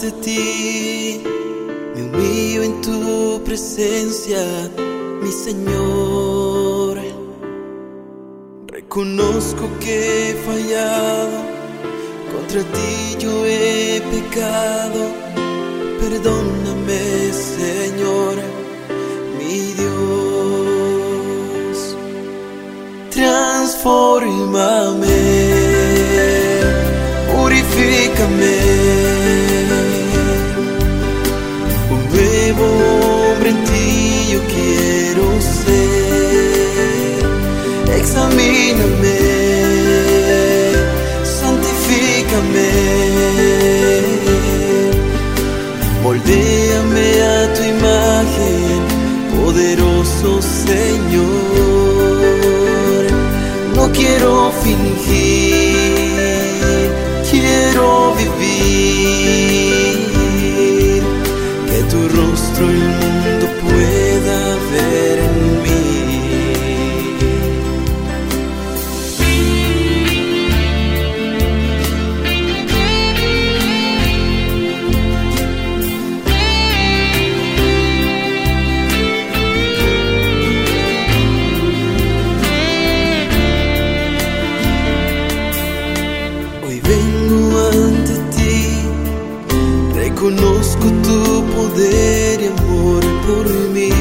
ante ti, me humillo en tu presencia, mi Señor. Reconozco que he fallado, contra ti yo he pecado. Perdóname, Señor, mi Dios. Transfórmame, purifícame. Un nuevo hombre en ti yo quiero ser. Examíname, santifícame. Moldéame a tu imagen, poderoso Señor. No quiero fingir, quiero vivir. Que tu rostro el mundo pueda ver en mí. Conozco tu poder y amor por mí.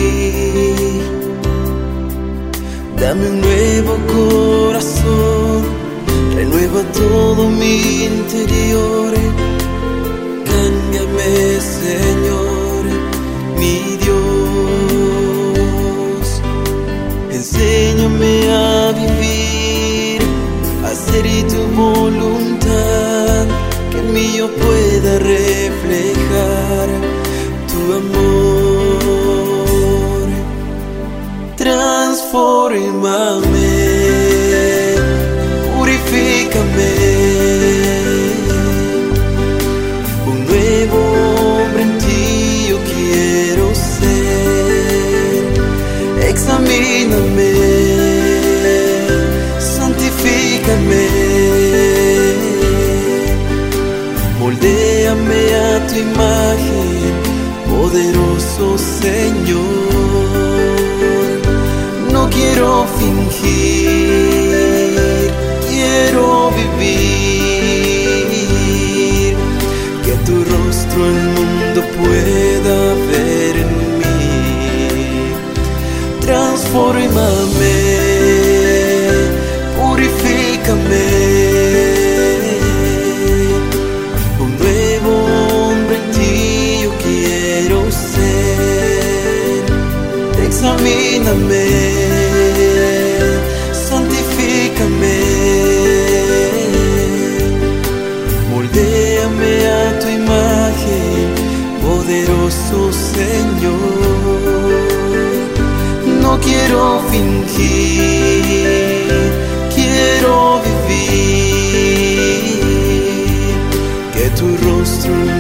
Dame un nuevo corazón, renueva todo mi interior. Cámbiame, Señor, mi Dios. Enséñame a vivir, a hacer tu voluntad, que en mí yo pueda reflejar tu amor. Transfórmame, purifícame. Un nuevo hombre en ti yo quiero ser. Examíname, santifícame. Moldéame a tu imagen, poderoso Señor. No quiero fingir, quiero vivir. Que tu rostro el mundo pueda ver en mí. Transfórmame, purifícame. Examíname, santifícame. Moldéame a tu imagen, poderoso Señor. No quiero fingir, quiero vivir. Que tu rostro